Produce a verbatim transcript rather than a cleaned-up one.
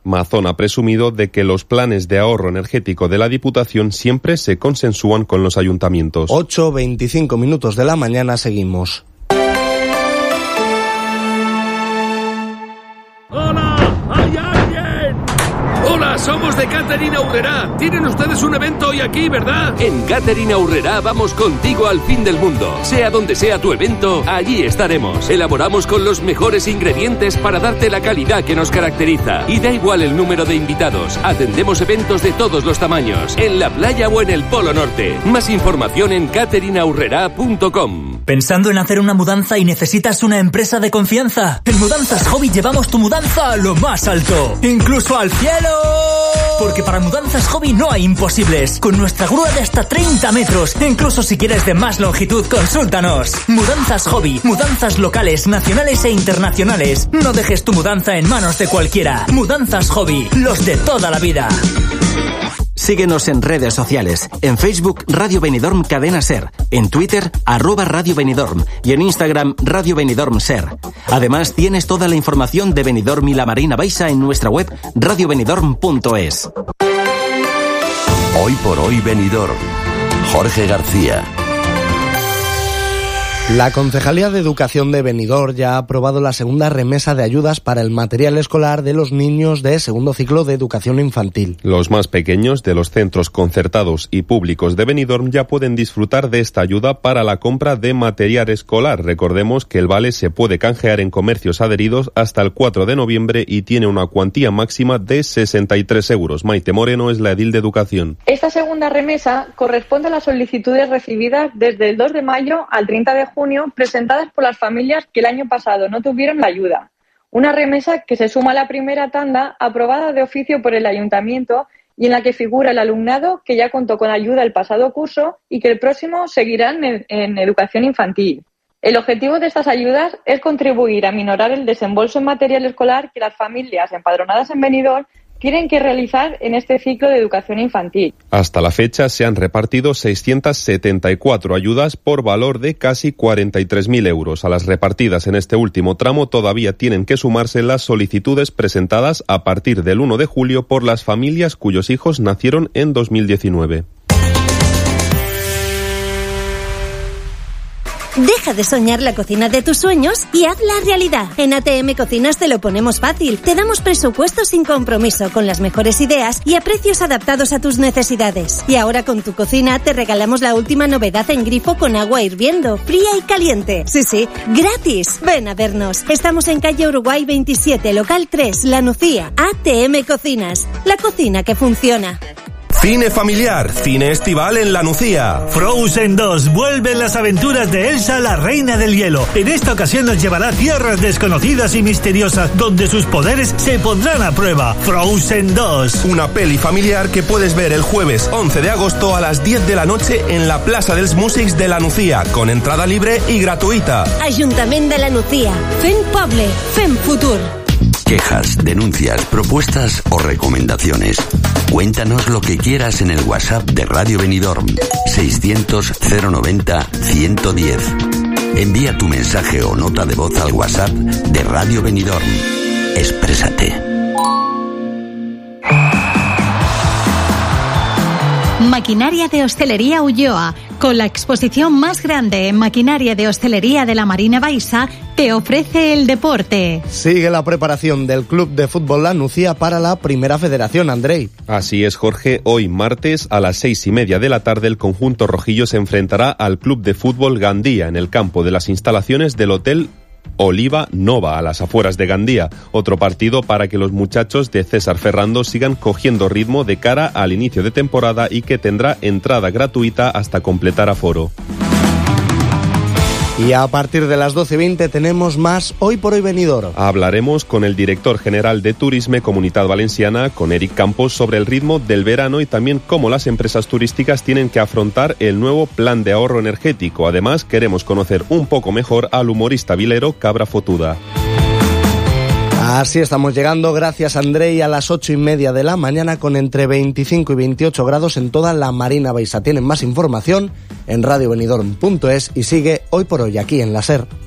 Mazón ha presumido de que los planes de ahorro energético de la Diputación siempre se consensúan con los ayuntamientos. ocho veinticinco minutos de la mañana, seguimos. ¡Hola! ¡Hay alguien! ¡Hola! Somos de Catering Aurrerá. Tienen ustedes un evento hoy aquí, ¿verdad? En Catering Aurrerá vamos contigo al fin del mundo. Sea donde sea tu evento, allí estaremos. Elaboramos con los mejores ingredientes para darte la calidad que nos caracteriza. Y da igual el número de invitados. Atendemos eventos de todos los tamaños, en la playa o en el Polo Norte. Más información en catering aurrerá punto com. ¿Pensando en hacer una mudanza y necesitas una empresa de confianza? En Mudanzas Hobby llevamos tu mudanza a lo más alto, incluso al cielo. Porque para Mudanzas Hobby no hay imposibles. Con nuestra grúa de hasta treinta metros. Incluso si quieres de más longitud, consúltanos. Mudanzas Hobby. Mudanzas locales, nacionales e internacionales. No dejes tu mudanza en manos de cualquiera. Mudanzas Hobby. Los de toda la vida. Síguenos en redes sociales. En Facebook, Radio Benidorm Cadena Ser. En Twitter, arroba Radio Benidorm. Y en Instagram, Radio Benidorm Ser. Además, tienes toda la información de Benidorm y la Marina Baixa en nuestra web radio benidorm punto es. Hoy por hoy Benidorm. Jorge García. La Concejalía de Educación de Benidorm ya ha aprobado la segunda remesa de ayudas para el material escolar de los niños de segundo ciclo de educación infantil. Los más pequeños de los centros concertados y públicos de Benidorm ya pueden disfrutar de esta ayuda para la compra de material escolar. Recordemos que el vale se puede canjear en comercios adheridos hasta el cuatro de noviembre y tiene una cuantía máxima de sesenta y tres euros. Maite Moreno es la edil de Educación. Esta segunda remesa corresponde a las solicitudes recibidas desde el dos de mayo al treinta de junio presentadas por las familias que el año pasado no tuvieron la ayuda. Una remesa que se suma a la primera tanda aprobada de oficio por el Ayuntamiento y en la que figura el alumnado que ya contó con ayuda el pasado curso y que el próximo seguirán en, en educación infantil. El objetivo de estas ayudas es contribuir a minorar el desembolso en material escolar que las familias empadronadas en Benidorm tienen que realizar en este ciclo de educación infantil. Hasta la fecha se han repartido seiscientas setenta y cuatro ayudas por valor de casi cuarenta y tres mil euros. A las repartidas en este último tramo todavía tienen que sumarse las solicitudes presentadas a partir del uno de julio por las familias cuyos hijos nacieron en dos mil diecinueve. Deja de soñar la cocina de tus sueños y hazla realidad. En A T M Cocinas te lo ponemos fácil. Te damos presupuestos sin compromiso, con las mejores ideas y a precios adaptados a tus necesidades. Y ahora con tu cocina te regalamos la última novedad en grifo con agua hirviendo, fría y caliente. Sí, sí, gratis. Ven a vernos. Estamos en calle Uruguay veintisiete, local tres, La Nucía. A T M Cocinas, la cocina que funciona. Cine familiar, cine estival en La Nucía. Frozen dos, vuelven las aventuras de Elsa, la reina del hielo. En esta ocasión nos llevará a tierras desconocidas y misteriosas, donde sus poderes se pondrán a prueba. Frozen dos. Una peli familiar que puedes ver el jueves once de agosto a las diez de la noche en la Plaza dels Músics de La Nucía, con entrada libre y gratuita. Ayuntamiento de La Nucía. Fem poble, fem futur. Quejas, denuncias, propuestas o recomendaciones. Cuéntanos lo que quieras en el WhatsApp de Radio Benidorm seiscientos cero noventa ciento diez. Envía tu mensaje o nota de voz al WhatsApp de Radio Benidorm. Exprésate. Maquinaria de Hostelería Ulloa, con la exposición más grande en maquinaria de hostelería de la Marina Baixa, te ofrece el deporte. Sigue la preparación del Club de Fútbol La Nucía para la Primera Federación, Andrei. Así es, Jorge. Hoy martes a las seis y media de la tarde el conjunto rojillo se enfrentará al Club de Fútbol Gandía en el campo de las instalaciones del Hotel Oliva Nova, a las afueras de Gandía. Otro partido para que los muchachos de César Ferrando sigan cogiendo ritmo de cara al inicio de temporada y que tendrá entrada gratuita hasta completar aforo. Y a partir de las doce y veinte tenemos más Hoy por Hoy Benidorm. Hablaremos con el director general de Turisme Comunitat Valenciana, con Eric Campos, sobre el ritmo del verano y también cómo las empresas turísticas tienen que afrontar el nuevo plan de ahorro energético. Además, queremos conocer un poco mejor al humorista vilero Cabra Fotuda. Así estamos llegando, gracias Andrei, a las ocho y media de la mañana con entre veinticinco y veintiocho grados en toda la Marina Baixa. Tienen más información en radio benidorm punto es y sigue Hoy por Hoy aquí en la SER.